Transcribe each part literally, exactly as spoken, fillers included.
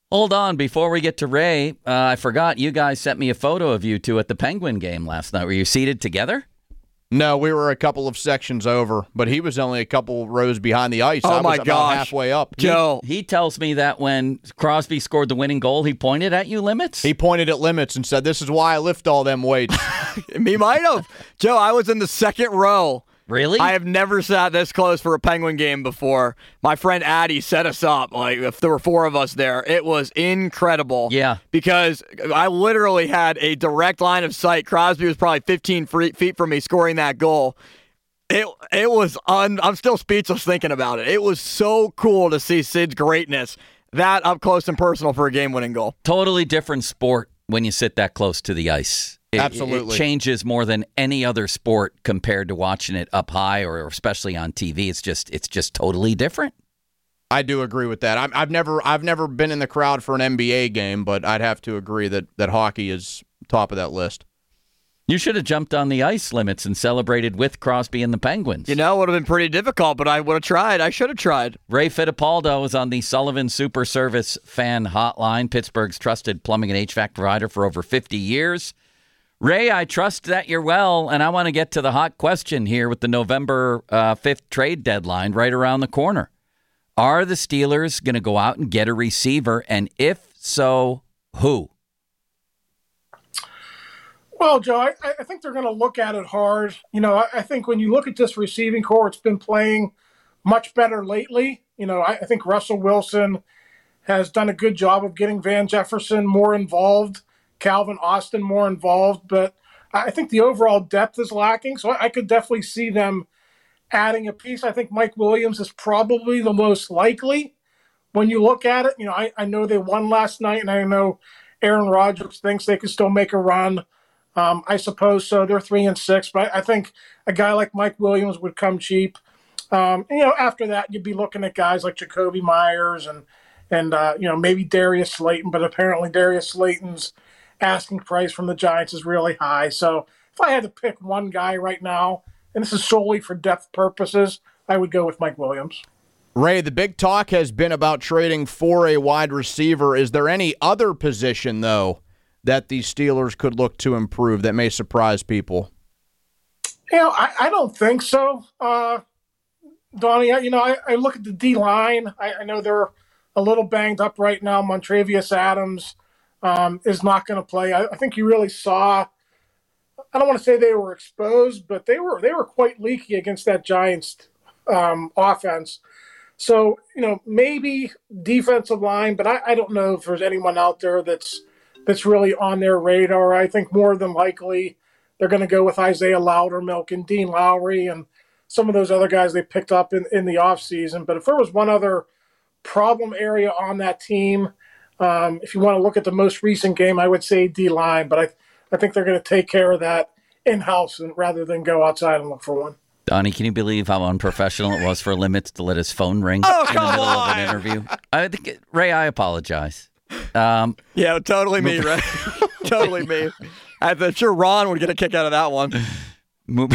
Hold on, before we get to Ray, uh, I forgot you guys sent me a photo of you two at the Penguin game last night. Were you seated together? No, we were a couple of sections over, but he was only a couple rows behind the ice. Oh, I was my about gosh. halfway up. Joe. He, he tells me that when Crosby scored the winning goal, he pointed at you, Limits? He pointed at Limits and said, "This is why I lift all them weights." Me might have. Joe, I was in the second row. Really? I have never sat this close for a Penguin game before. My friend Addy set us up. Like, if there were four of us there, it was incredible. Yeah. Because I literally had a direct line of sight. Crosby was probably fifteen feet from me scoring that goal. It it was un, I'm still speechless thinking about it. It was so cool to see Sid's greatness that up close and personal for a game-winning goal. Totally different sport when you sit that close to the ice. It, Absolutely. It changes more than any other sport compared to watching it up high or especially on T V. It's just it's just totally different. I do agree with that. I'm, I've never I've never been in the crowd for an N B A game, but I'd have to agree that, that hockey is top of that list. You should have jumped on the ice, Limits, and celebrated with Crosby and the Penguins. You know, it would have been pretty difficult, but I would have tried. I should have tried. Ray Fittipaldo is on the Sullivan Super Service fan hotline, Pittsburgh's trusted plumbing and H V A C provider for over fifty years. Ray, I trust that you're well, and I want to get to the hot question here with the November uh, fifth trade deadline right around the corner. Are the Steelers going to go out and get a receiver, and if so, who? Well, Joe, I, I think they're going to look at it hard. You know, I, I think when you look at this receiving core, it's been playing much better lately. You know, I, I think Russell Wilson has done a good job of getting Van Jefferson more involved, Calvin Austin more involved, but I think the overall depth is lacking. So I could definitely see them adding a piece. I think Mike Williams is probably the most likely when you look at it. You know, I, I know they won last night, and I know Aaron Rodgers thinks they can still make a run. Um, I suppose so. They're three and six, but I, I think a guy like Mike Williams would come cheap. Um, and, you know, after that, you'd be looking at guys like Jacoby Myers and, and uh, you know, maybe Darius Slayton, but apparently Darius Slayton's asking price from the Giants is really high. So if I had to pick one guy right now, and this is solely for depth purposes, I would go with Mike Williams. Ray, the big talk has been about trading for a wide receiver. Is there any other position, though, that the Steelers could look to improve that may surprise people? You know, I, I don't think so, uh, Donnie. I, you know, I, I look at the D-line. I, I know they're a little banged up right now. Montravius Adams um, is not going to play. I, I think you really saw – I don't want to say they were exposed, but they were they were quite leaky against that Giants um, offense. So, you know, maybe defensive line, but I, I don't know if there's anyone out there that's – that's really on their radar. I think more than likely they're going to go with Isaiah Loudermilk and Dean Lowry and some of those other guys they picked up in, in the offseason. But if there was one other problem area on that team, um, if you want to look at the most recent game, I would say D-line. But I, I think they're going to take care of that in-house and, rather than go outside and look for one. Donnie, can you believe how unprofessional it was for Limits to let his phone ring Oh, in the come middle on. of an interview? I think, Ray, I apologize. Um, Yeah, totally me, right? Totally me. I'm sure Ron would get a kick out of that one. move-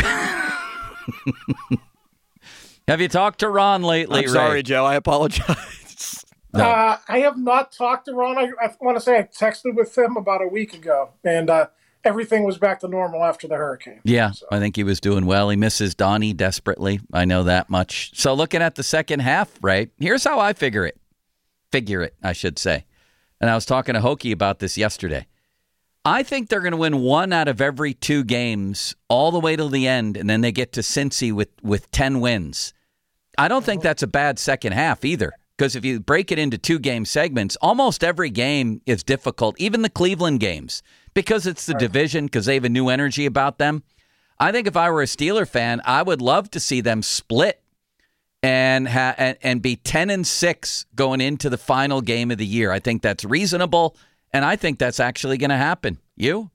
Have you talked to Ron lately, I'm sorry, Ray? Joe. I apologize. No. Uh, I have not talked to Ron. I, I want to say I texted with him about a week ago, and uh, everything was back to normal after the hurricane. Yeah, So. I think he was doing well. He misses Donnie desperately. I know that much. So looking at the second half, right, here's how I figure it. Figure it, I should say. And I was talking to Hokie about this yesterday. I think they're going to win one out of every two games all the way till the end, and then they get to Cincy with, with ten wins. I don't think that's a bad second half either, because if you break it into two-game segments, almost every game is difficult, even the Cleveland games, because it's the division, because they have a new energy about them. I think if I were a Steeler fan, I would love to see them split and ha- and, and be ten and six going into the final game of the year. I think that's reasonable, and I think that's actually going to happen. You?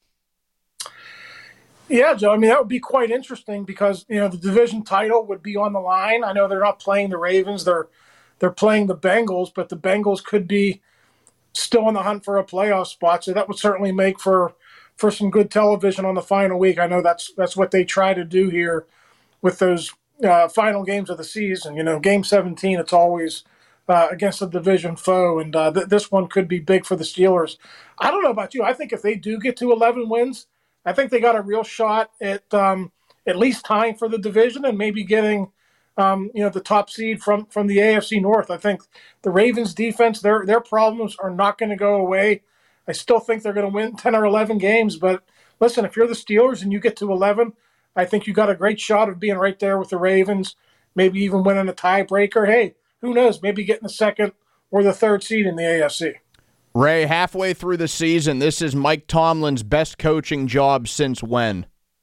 Yeah, Joe. I mean, that would be quite interesting because, you know, the division title would be on the line. I know they're not playing the Ravens. They're they're playing the Bengals, but the Bengals could be still in the hunt for a playoff spot. So that would certainly make for for some good television on the final week. I know that's that's what they try to do here with those uh, final games of the season. You know, game seventeen, it's always uh, against a division foe, and uh, th- this one could be big for the Steelers. I don't know about you. I think if they do get to eleven wins, I think they got a real shot at um, at least tying for the division and maybe getting um, you know the top seed from from the A F C North. I think the Ravens defense, their their problems are not going to go away. I still think they're going to win ten or eleven games, but listen, if you're the Steelers and you get to eleven, I think you got a great shot of being right there with the Ravens, maybe even winning a tiebreaker. Hey, who knows? Maybe getting the second or the third seed in the A F C. Ray, halfway through the season, this is Mike Tomlin's best coaching job since when?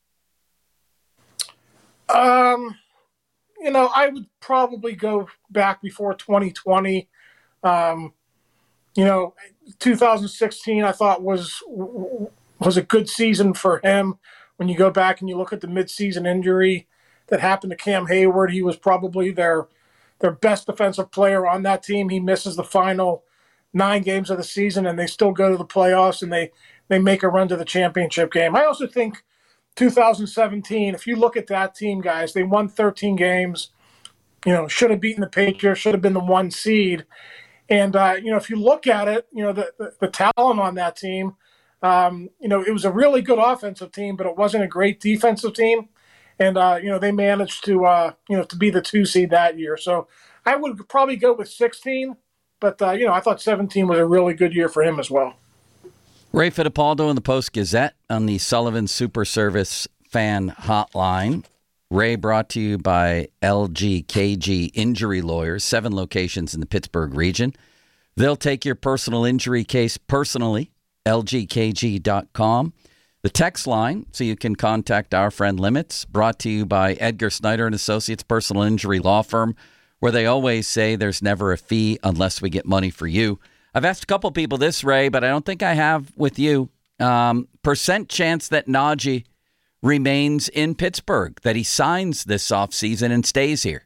Um, you know, I would probably go back before twenty twenty. Um, you know, two thousand sixteen I thought was was a good season for him. When you go back and you look at the midseason injury that happened to Cam Hayward, he was probably their their best defensive player on that team. He misses the final nine games of the season, and they still go to the playoffs, and they, they make a run to the championship game. I also think two thousand seventeen, if you look at that team, guys, they won thirteen games, you know, should have beaten the Patriots, should have been the one seed. And, uh, you know, if you look at it, you know, the, the, the talent on that team, um, you know, it was a really good offensive team, but it wasn't a great defensive team. And, uh, you know, they managed to, uh, you know, to be the two seed that year. So I would probably go with sixteen, but, uh, you know, I thought seventeen was a really good year for him as well. Ray Fittipaldo in the Post-Gazette on the Sullivan Super Service fan hotline. Ray brought to you by L G K G Injury Lawyers, seven locations in the Pittsburgh region. They'll take your personal injury case personally, L G K G dot com. The text line, so you can contact our friend Limits, brought to you by Edgar Snyder and Associates Personal Injury Law Firm, where they always say there's never a fee unless we get money for you. I've asked a couple people this, Ray, but I don't think I have with you. Um, percent chance that Najee remains in Pittsburgh, that he signs this offseason and stays here?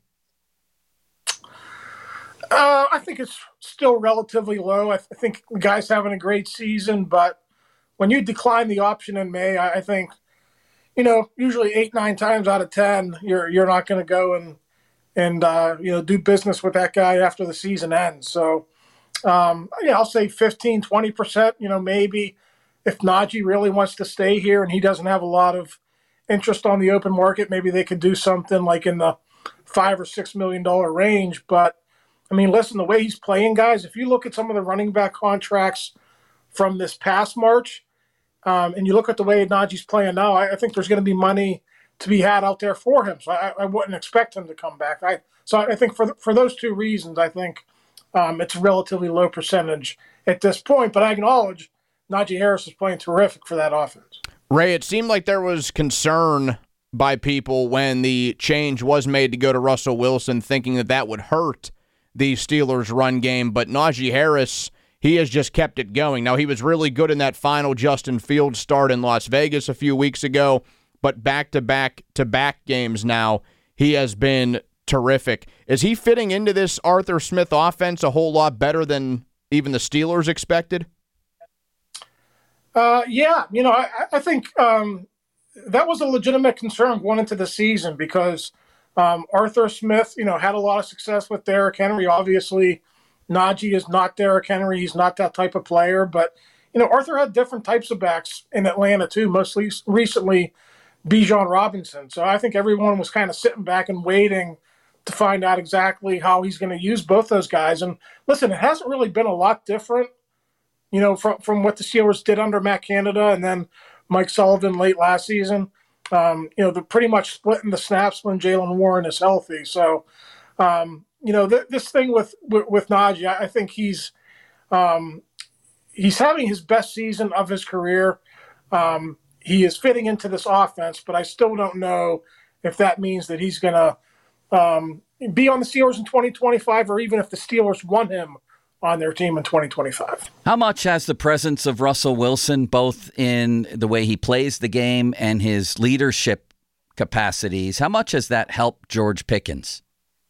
Uh, I think it's still relatively low. I, th- I think the guy's having a great season, but when you decline the option in May, I, I think, you know, usually eight, nine times out of ten, you're you're not going to go and and uh, you know do business with that guy after the season ends. So, um, yeah, I'll say fifteen, twenty percent. You know, maybe if Najee really wants to stay here and he doesn't have a lot of interest on the open market, maybe they could do something like in the five or six million dollar range. But I mean, listen, the way he's playing, guys, if you look at some of the running back contracts from this past March, um, and you look at the way Najee's playing now, I, I think there's going to be money to be had out there for him. So I, I wouldn't expect him to come back. I so I think for for those two reasons, I think um, it's a relatively low percentage at this point. But I acknowledge Najee Harris is playing terrific for that offense. Ray, it seemed like there was concern by people when the change was made to go to Russell Wilson, thinking that that would hurt the Steelers' run game. But Najee Harris, he has just kept it going. Now, he was really good in that final Justin Fields start in Las Vegas a few weeks ago, but back-to-back-to-back games now, he has been terrific. Is he fitting into this Arthur Smith offense a whole lot better than even the Steelers expected? Uh, yeah, you know, I, I think um, that was a legitimate concern going into the season because um, Arthur Smith, you know, had a lot of success with Derrick Henry. Obviously, Najee is not Derrick Henry. He's not that type of player. But, you know, Arthur had different types of backs in Atlanta, too, mostly recently Bijan Robinson. So I think everyone was kind of sitting back and waiting to find out exactly how he's going to use both those guys. And listen, it hasn't really been a lot different, you know, from, from what the Steelers did under Matt Canada and then Mike Sullivan late last season. Um, you know, they're pretty much splitting the snaps when Jaylen Warren is healthy. So, um, you know, th- this thing with, with, with Najee, I think he's um, he's having his best season of his career. Um, he is fitting into this offense, but I still don't know if that means that he's going to um, be on the Steelers in twenty twenty-five or even if the Steelers want him on their team in twenty twenty-five. How much has the presence of Russell Wilson, both in the way he plays the game and his leadership capacities, how much has that helped George Pickens?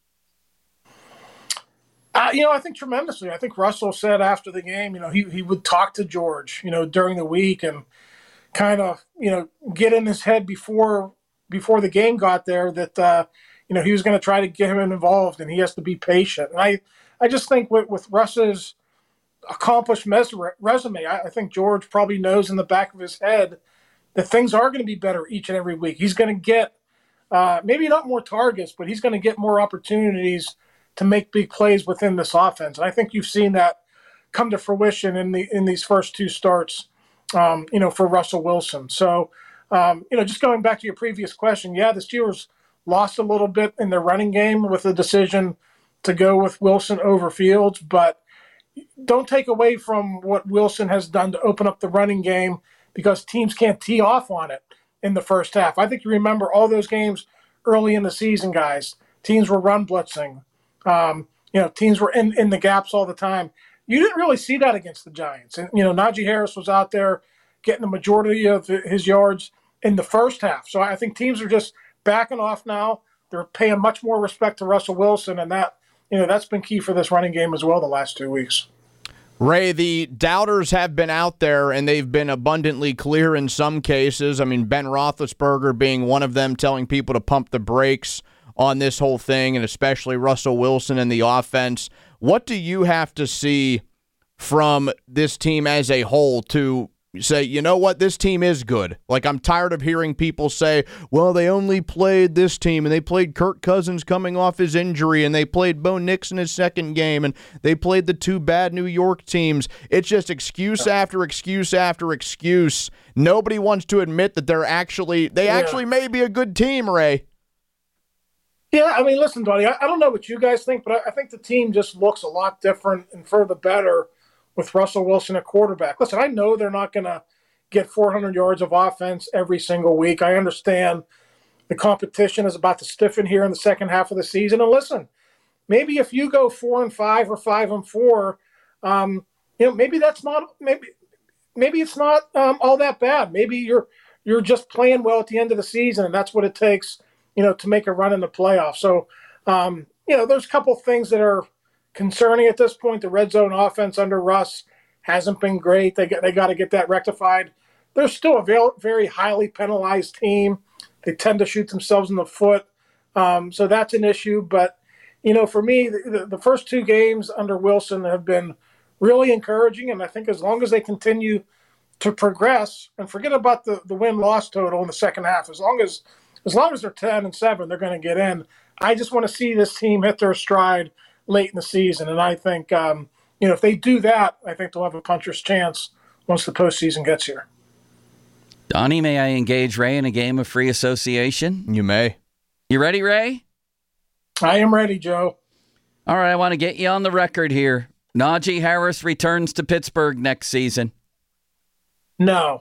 Uh, you know, I think tremendously. I think Russell said after the game, you know, he, he would talk to George, you know, during the week and kind of, you know, get in his head before before the game got there that, uh, you know, he was going to try to get him involved and he has to be patient. And I, I just think with, with Russ's accomplished mes- resume, I, I think George probably knows in the back of his head that things are going to be better each and every week. He's going to get uh, maybe not more targets, but he's going to get more opportunities to make big plays within this offense. And I think you've seen that come to fruition in the in these first two starts, um, you know, for Russell Wilson. So, um, you know, just going back to your previous question, yeah, the Steelers lost a little bit in their running game with the decision to go with Wilson over Fields, but don't take away from what Wilson has done to open up the running game because teams can't tee off on it in the first half. I think you remember all those games early in the season, guys. Teams were run blitzing. Um, you know, teams were in, in the gaps all the time. You didn't really see that against the Giants. And, you know, Najee Harris was out there getting the majority of his yards in the first half. So I think teams are just backing off now. They're paying much more respect to Russell Wilson, and that, you know, that's been key for this running game as well the last two weeks. Ray, the doubters have been out there, and they've been abundantly clear in some cases. I mean, Ben Roethlisberger being one of them, telling people to pump the brakes on this whole thing, and especially Russell Wilson and the offense. What do you have to see from this team as a whole to say, you know what, this team is good? Like, I'm tired of hearing people say, well, they only played this team, and they played Kirk Cousins coming off his injury, and they played Bo Nix in his second game, and they played the two bad New York teams. It's just excuse after excuse after excuse. Nobody wants to admit that they're actually, they Yeah. actually may be a good team, Ray. Yeah, I mean, listen, Donnie, I, I don't know what you guys think, but I, I think the team just looks a lot different and for the better with Russell Wilson at quarterback. Listen, I know they're not going to get four hundred yards of offense every single week. I understand the competition is about to stiffen here in the second half of the season. And listen, maybe if you go four and five or five and four, um, you know, maybe that's not maybe maybe it's not um, all that bad. Maybe you're you're just playing well at the end of the season, and that's what it takes, you know, to make a run in the playoffs. So, um, you know, there's a couple things that are concerning at this point. The red zone offense under Russ hasn't been great. They got, they got to get that rectified. They're still a very, very highly penalized team. They tend to shoot themselves in the foot. Um, so that's an issue. But, you know, for me, the, the first two games under Wilson have been really encouraging. And I think as long as they continue to progress and forget about the, the win-loss total in the second half, as long as As long as they're ten and seven, they're going to get in. I just want to see this team hit their stride late in the season, and I think um, you know if they do that, I think they'll have a puncher's chance once the postseason gets here. Donnie, may I engage Ray in a game of free association? You may. You ready, Ray? I am ready, Joe. All right, I want to get you on the record here. Najee Harris returns to Pittsburgh next season. No.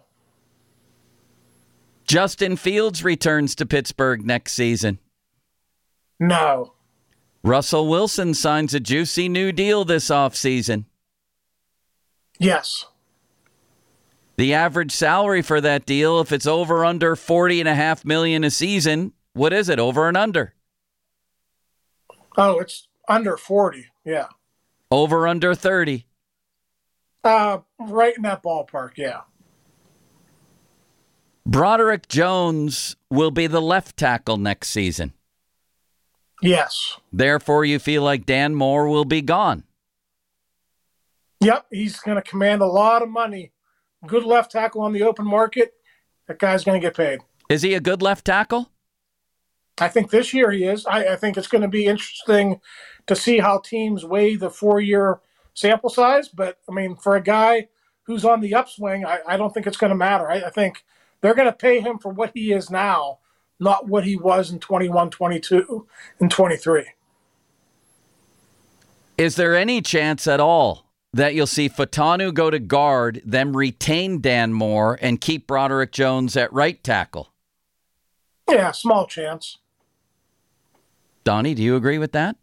Justin Fields returns to Pittsburgh next season. No. Russell Wilson signs a juicy new deal this offseason. Yes. The average salary for that deal, if it's over under forty and a half million a season, what is it, over and under? Oh, it's under forty. Yeah. Over under thirty. Uh, right in that ballpark. Yeah. Broderick Jones will be the left tackle next season. Yes. Therefore, you feel like Dan Moore will be gone. Yep. He's going to command a lot of money. Good left tackle on the open market. That guy's going to get paid. Is he a good left tackle? I think this year he is. I, I think it's going to be interesting to see how teams weigh the four-year sample size. But, I mean, for a guy who's on the upswing, I, I don't think it's going to matter. I, I think they're going to pay him for what he is now, not what he was in twenty-one, twenty-two, and twenty-three. Is there any chance at all that you'll see Fatanu go to guard, then retain Dan Moore, and keep Broderick Jones at right tackle? Yeah, small chance. Donnie, do you agree with that?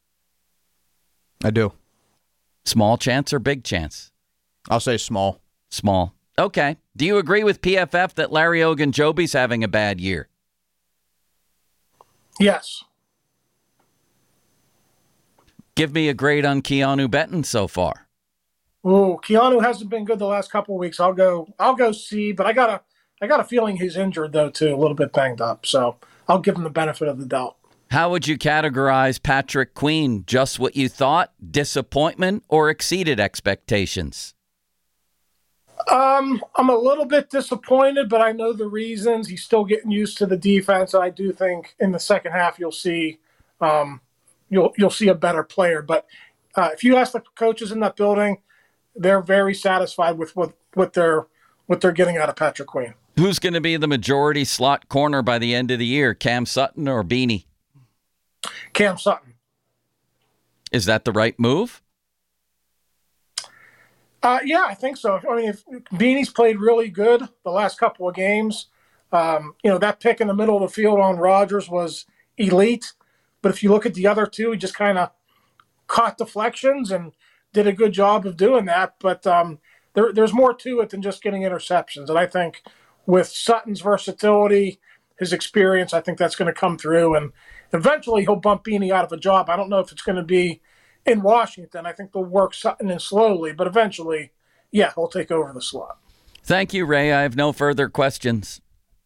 I do. Small chance or big chance? I'll say small. Small. Okay. Do you agree with P F F that Larry Ogunjobi's having a bad year? Yes. Give me a grade on Keanu Benton so far. Oh, Keanu hasn't been good the last couple of weeks. I'll go. I'll go C. But I got a. I got a feeling he's injured though too, a little bit banged up. So I'll give him the benefit of the doubt. How would you categorize Patrick Queen? Just what you thought, disappointment, or exceeded expectations? Um, I'm a little bit disappointed, but I know the reasons. He's still getting used to the defense. I do think in the second half you'll see um, you'll you'll see a better player. But uh, if you ask the coaches in that building, they're very satisfied with what, what they're what they're getting out of Patrick Queen. Who's going to be the majority slot corner by the end of the year, Cam Sutton or Beanie? Cam Sutton. Is that the right move? Uh, yeah, I think so. I mean, if Beanie's played really good the last couple of games. Um, you know, that pick in the middle of the field on Rodgers was elite. But if you look at the other two, he just kind of caught deflections and did a good job of doing that. But um, there, there's more to it than just getting interceptions. And I think with Sutton's versatility, his experience, I think that's going to come through. And eventually he'll bump Beanie out of a job. I don't know if it's going to be in Washington. I think they'll work Sutton in slowly, but eventually, yeah, he'll take over the slot. Thank you, Ray. I have no further questions.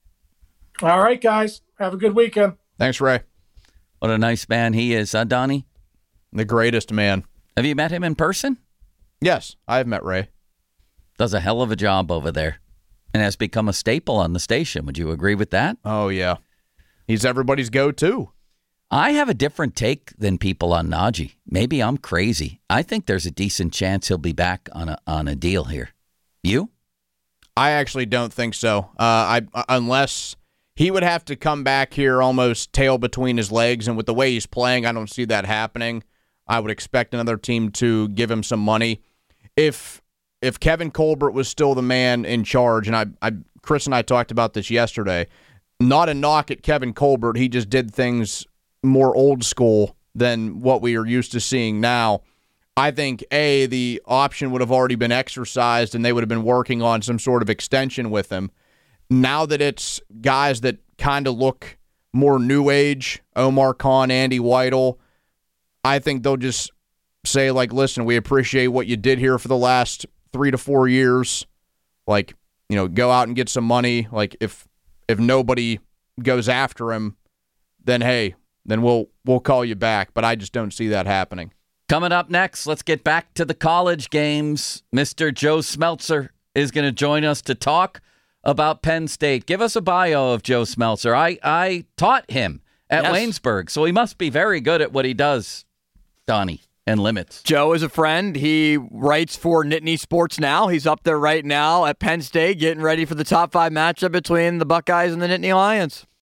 All right, guys. Have a good weekend. Thanks, Ray. What a nice man he is, huh, Donnie? The greatest man. Have you met him in person? Yes, I have met Ray. Does a hell of a job over there and has become a staple on the station. Would you agree with that? Oh, yeah. He's everybody's go-to. I have a different take than people on Najee. Maybe I'm crazy. I think there's a decent chance he'll be back on a on a deal here. You? I actually don't think so. Uh, I unless he would have to come back here almost tail between his legs, and with the way he's playing, I don't see that happening. I would expect another team to give him some money. If if Kevin Colbert was still the man in charge, and I, I Chris and I talked about this yesterday, not a knock at Kevin Colbert. He just did things more old school than what we are used to seeing now. I think, A, the option would have already been exercised and they would have been working on some sort of extension with him. Now that it's guys that kind of look more new age, Omar Khan, Andy Weidel, I think they'll just say, like, listen, we appreciate what you did here for the last three to four years. Like, you know, go out and get some money. Like, if if nobody goes after him, then, hey, then we'll we'll call you back. But I just don't see that happening. Coming up next, let's get back to the college games. Mister Joe Smeltzer is going to join us to talk about Penn State. Give us a bio of Joe Smeltzer. I, I taught him at Yes. Waynesburg, so he must be very good at what he does, Donnie, and limits. Joe is a friend. He writes for Nittany Sports Now. He's up there right now at Penn State getting ready for the top five matchup between the Buckeyes and the Nittany Lions.